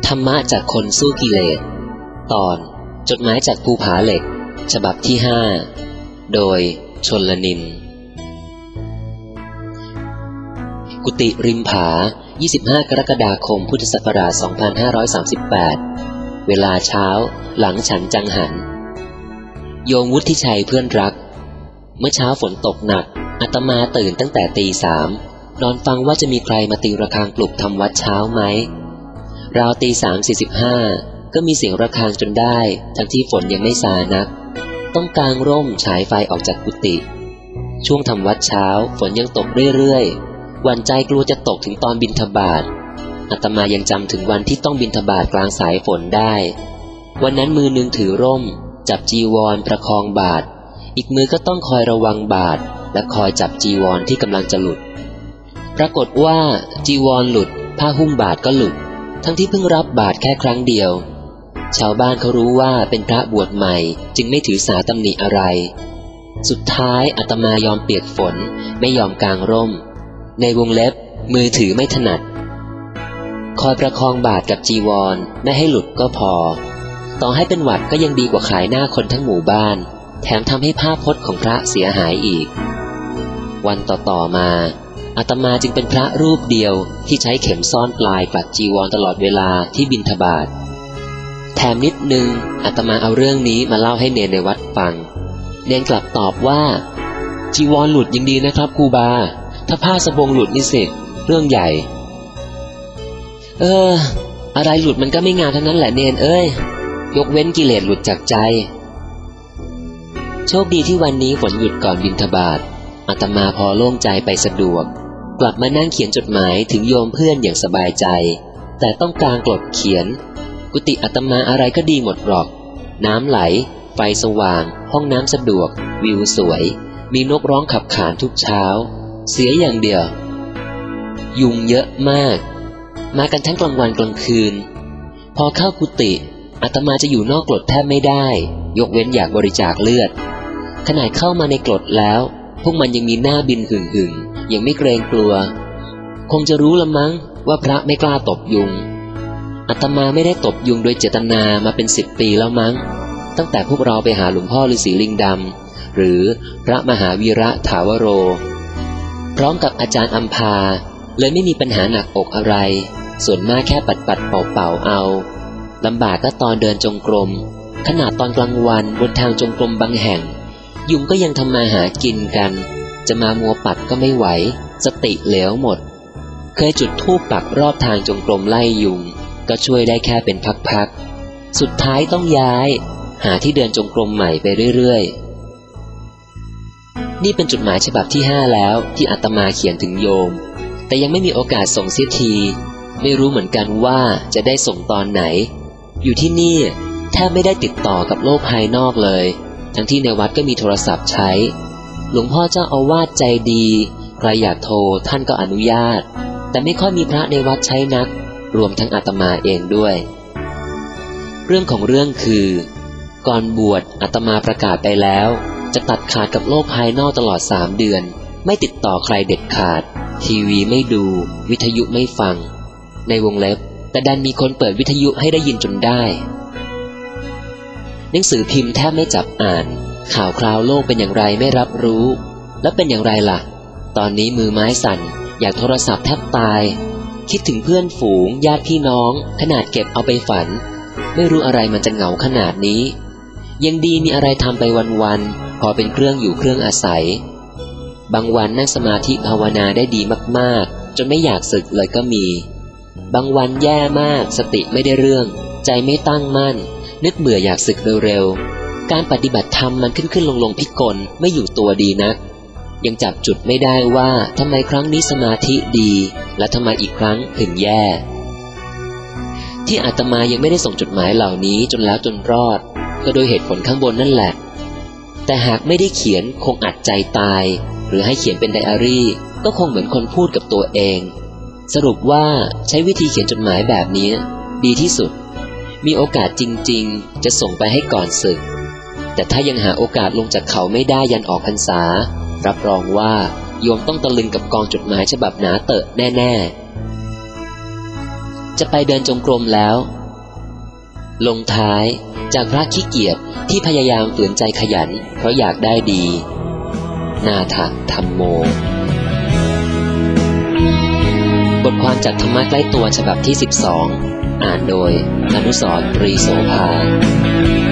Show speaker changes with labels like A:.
A: ธรรมะจากคนสู้กิเลสตอนจดหมายจากภูผาเหล็กฉบับที่5โดยชลนินกุฏิริมผา25 กรกฎาคมพุทธศักราช 2538เวลาเช้าหลังฉันจังหันโยมวุฒิชัยเพื่อนรักเมื่อเช้าฝนตกหนักอาตมาตื่นตั้งแต่ตี 3นอนฟังว่าจะมีใครมาตีระฆังปลุกทำวัดเช้าไหมราวตี 3:45ก็มีเสียงระฆังจนได้ทั้งที่ฝนยังไม่ซานักต้องกางร่มฉายไฟออกจากกุฏิช่วงทำวัดเช้าฝนยังตกเรื่อยๆหวั่นใจกลัวจะตกถึงตอนบิณฑบาตอาตมายังจำถึงวันที่ต้องบิณฑบาตกลางสายฝนได้วันนั้นมือหนึ่งถือร่มจับจีวรประคองบาตรอีกมือก็ต้องคอยระวังบาตรและคอยจับจีวรที่กำลังจะหลุดปรากฏว่าจีวรหลุดผ้าหุ้มบาตรก็หลุดทั้งที่เพิ่งรับบาตรแค่ครั้งเดียวชาวบ้านเขารู้ว่าเป็นพระบวชใหม่จึงไม่ถือสาตำหนิอะไรสุดท้ายอาตมายอมเปียกฝนไม่ยอมกางร่มในวงเล็บมือถือไม่ถนัดคอยประคองบาตรกับจีวรไม่ให้หลุดก็พอต่อให้เป็นหวัดก็ยังดีกว่าขายหน้าคนทั้งหมู่บ้านแถมทำให้ภาพพจน์ของพระเสียหายอีกวันต่อมาอาตมาจึงเป็นพระรูปเดียวที่ใช้เข็มซ่อนปลายกลัดจีวรตลอดเวลาที่บิณฑบาตแถมนิดนึงอาตมาเอาเรื่องนี้มาเล่าให้เนรในวัดฟังเนรกลับตอบว่าจีวรหลุดยังดีนะครับครูบาถ้าผ้าสบงหลุดนี่สิเรื่องใหญ่อะไรหลุดมันก็ไม่งามทั้งนั้นแหละเนรเอ้ยยกเว้นกิเลสหลุดจากใจโชคดีที่วันนี้ฝนหยุดก่อนบิณฑบาตอาตมาพอโล่งใจไปสะดวกกลับมานั่งเขียนจดหมายถึงโยมเพื่อนอย่างสบายใจแต่ต้องกางกรดเขียนกุฏิอาตมาอะไรก็ดีหมดหรอกน้ำไหลไฟสว่างห้องน้ำสะดวกวิวสวยมีนกร้องขับขานทุกเช้าเสียอย่างเดียวยุงเยอะมากมากันทั้งกลางวันกลางคืนพอเข้ากุฏิอาตมาจะอยู่นอกกรดแทบไม่ได้ยกเว้นอยากบริจาคเลือดขนาดเข้ามาในกรดแล้วพวกมันยังมีหน้าบินหึ่งๆยังไม่เกรงกลัวคงจะรู้ละมั้งว่าพระไม่กล้าตบยุงอาตมาไม่ได้ตบยุงโดยเจตนามาเป็น10 ปีแล้วมั้งตั้งแต่พวกเราไปหาหลวงพ่อฤาษีลิงดำหรือพระมหาวีระถาวโรพร้อมกับอาจารย์อัมพาเลยไม่มีปัญหาหนักอกอะไรส่วนมากแค่ปัดๆเป่าๆเอาลำบากก็ตอนเดินจงกรมขนาดตอนกลางวันบนทางจงกรมบางแห่งยุงก็ยังทำมาหากินกันจะมามัวปัดก็ไม่ไหวสติเหลวหมดเคยจุดธูปปักรอบทางจงกรมไล่ยุงก็ช่วยได้แค่เป็นพักๆสุดท้ายต้องย้ายหาที่เดินจงกรมใหม่ไปเรื่อยๆนี่เป็นจดหมายฉบับที่5แล้วที่อาตมาเขียนถึงโยมแต่ยังไม่มีโอกาสส่งเสียทีไม่รู้เหมือนกันว่าจะได้ส่งตอนไหนอยู่ที่นี่แทบไม่ได้ติดต่อกับโลกภายนอกเลยทั้งที่ในวัดก็มีโทรศัพท์ใช้หลวงพ่อเจ้าอาวาสใจดีใครอยากโทรท่านก็อนุญาตแต่ไม่ค่อยมีพระในวัดใช้นักรวมทั้งอาตมาเองด้วยเรื่องของเรื่องคือก่อนบวชอาตมาประกาศไปแล้วจะตัดขาดกับโลกภายนอกตลอด3 เดือนไม่ติดต่อใครเด็ดขาดทีวีไม่ดูวิทยุไม่ฟังในวงเล็บแต่ดันมีคนเปิดวิทยุให้ได้ยินจนได้หนังสือพิมพ์แทบไม่จับอ่านข่าวคราวโลกเป็นอย่างไรไม่รับรู้แล้วเป็นอย่างไรล่ะตอนนี้มือไม้สั่นอยากโทรศัพท์แทบตายคิดถึงเพื่อนฝูงญาติพี่น้องขนาดเก็บเอาไปฝันไม่รู้อะไรมันจะเหงาขนาดนี้ยังดีมีอะไรทำไปวันๆพอเป็นเครื่องอยู่เครื่องอาศัยบางวันนั่งสมาธิภาวนาได้ดีมากๆจนไม่อยากสึกเลยก็มีบางวันแย่มากสติไม่ได้เรื่องใจไม่ตั้งมั่นนึกเบื่ออยากสึกเร็วๆการปฏิบัติธรรมมันขึ้นลงพิกลไม่อยู่ตัวดีนักยังจับจุดไม่ได้ว่าทำไมครั้งนี้สมาธิดีและทำไมอีกครั้งถึงแย่ที่อาตมายังไม่ได้ส่งจดหมายเหล่านี้จนแล้วจนรอดก็โดยเหตุผลข้างบนนั่นแหละแต่หากไม่ได้เขียนคงอัดใจตายหรือให้เขียนเป็นไดอารี่ก็คงเหมือนคนพูดกับตัวเองสรุปว่าใช้วิธีเขียนจดหมายแบบนี้ดีที่สุดมีโอกาสจริงๆจะส่งไปให้ก่อนศึกแต่ถ้ายังหาโอกาสลงจากเขาไม่ได้ยันออกพรรษารับรองว่าโยมต้องตะลึงกับกองจดหมายฉบับหนาเตอะแน่ๆจะไปเดินจงกรมแล้ว ลงท้ายจากพระขี้เกียจที่พยายามฝืนใจขยันเพราะอยากได้ดี นาถธัมโม บทความจากธรรมะใกล้ตัวฉบับที่ 12 อ่านโดยอนุสรณ์ ปรีโสภา